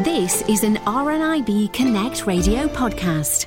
This is an RNIB Connect radio podcast.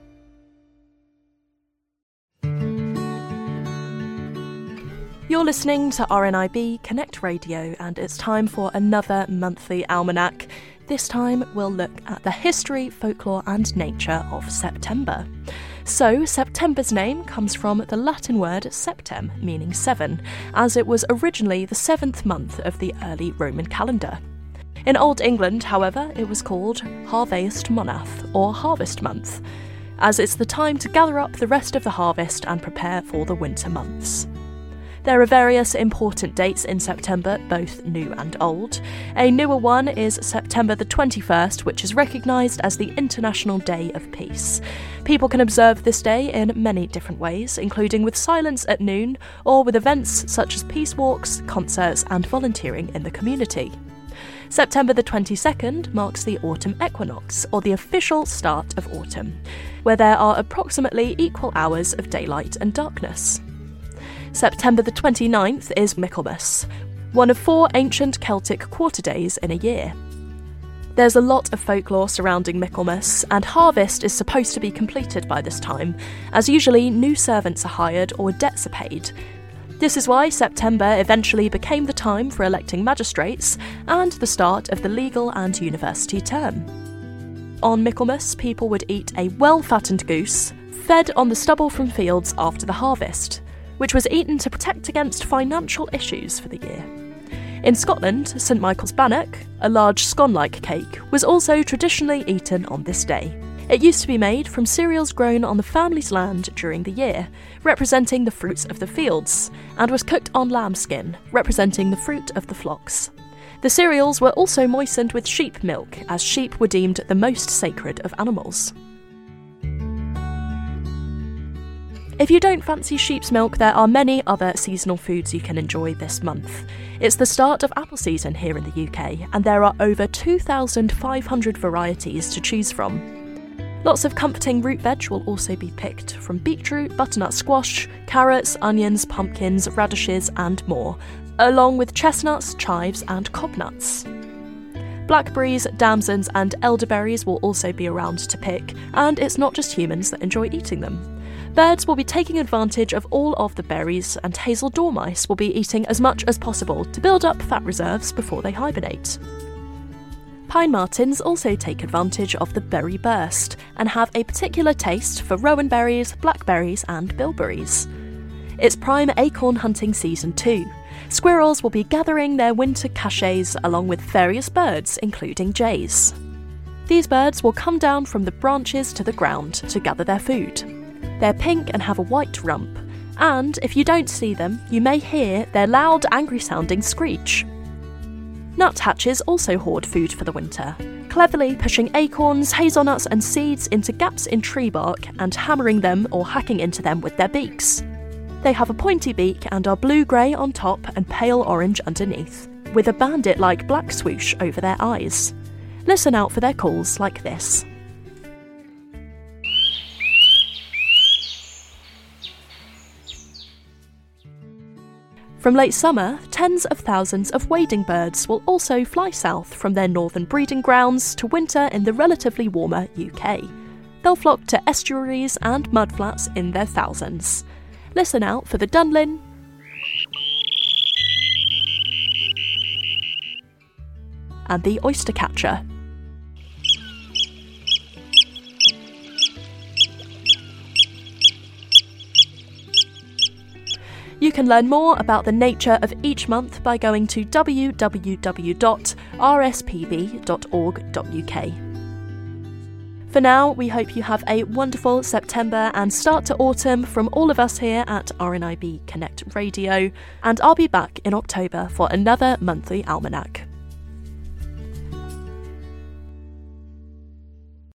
You're listening to RNIB Connect Radio, and it's time for another monthly almanac. This time we'll look at the history, folklore and nature of September. So, September's name comes from the Latin word septem, meaning seven, as it was originally the seventh month of the early Roman calendar. In Old England, however, it was called Harvaest Monath, or Harvest Month, as it's the time to gather up the rest of the harvest and prepare for the winter months. There are various important dates in September, both new and old. A newer one is September the 21st, which is recognised as the International Day of Peace. People can observe this day in many different ways, including with silence at noon, or with events such as peace walks, concerts and volunteering in the community. September the 22nd marks the autumn equinox, or the official start of autumn, where there are approximately equal hours of daylight and darkness. September the 29th is Michaelmas, one of 4 ancient Celtic quarter days in a year. There's a lot of folklore surrounding Michaelmas, and harvest is supposed to be completed by this time, as usually new servants are hired or debts are paid. This is why September eventually became the time for electing magistrates and the start of the legal and university term. On Michaelmas, people would eat a well-fattened goose, fed on the stubble from fields after the harvest, which was eaten to protect against financial issues for the year. In Scotland, St Michael's Bannock, a large scone-like cake, was also traditionally eaten on this day. It used to be made from cereals grown on the family's land during the year, representing the fruits of the fields, and was cooked on lambskin, representing the fruit of the flocks. The cereals were also moistened with sheep milk, as sheep were deemed the most sacred of animals. If you don't fancy sheep's milk, there are many other seasonal foods you can enjoy this month. It's the start of apple season here in the UK, and there are over 2,500 varieties to choose from. Lots of comforting root veg will also be picked, from beetroot, butternut squash, carrots, onions, pumpkins, radishes and more, along with chestnuts, chives and cobnuts. Blackberries, damsons and elderberries will also be around to pick, and it's not just humans that enjoy eating them. Birds will be taking advantage of all of the berries, and hazel dormice will be eating as much as possible to build up fat reserves before they hibernate. Pine martens also take advantage of the berry burst and have a particular taste for rowan berries, blackberries and bilberries. It's prime acorn hunting season too. Squirrels will be gathering their winter caches along with various birds, including jays. These birds will come down from the branches to the ground to gather their food. They're pink and have a white rump, and if you don't see them, you may hear their loud, angry-sounding screech. Nuthatches also hoard food for the winter, cleverly pushing acorns, hazelnuts and seeds into gaps in tree bark and hammering them or hacking into them with their beaks. They have a pointy beak and are blue-grey on top and pale orange underneath, with a bandit-like black swoosh over their eyes. Listen out for their calls like this. From late summer, tens of thousands of wading birds will also fly south from their northern breeding grounds to winter in the relatively warmer UK. They'll flock to estuaries and mudflats in their thousands. Listen out for the dunlin and the oystercatcher. You can learn more about the nature of each month by going to www.rspb.org.uk. For now, we hope you have a wonderful September and start to autumn from all of us here at RNIB Connect Radio, and I'll be back in October for another monthly almanac.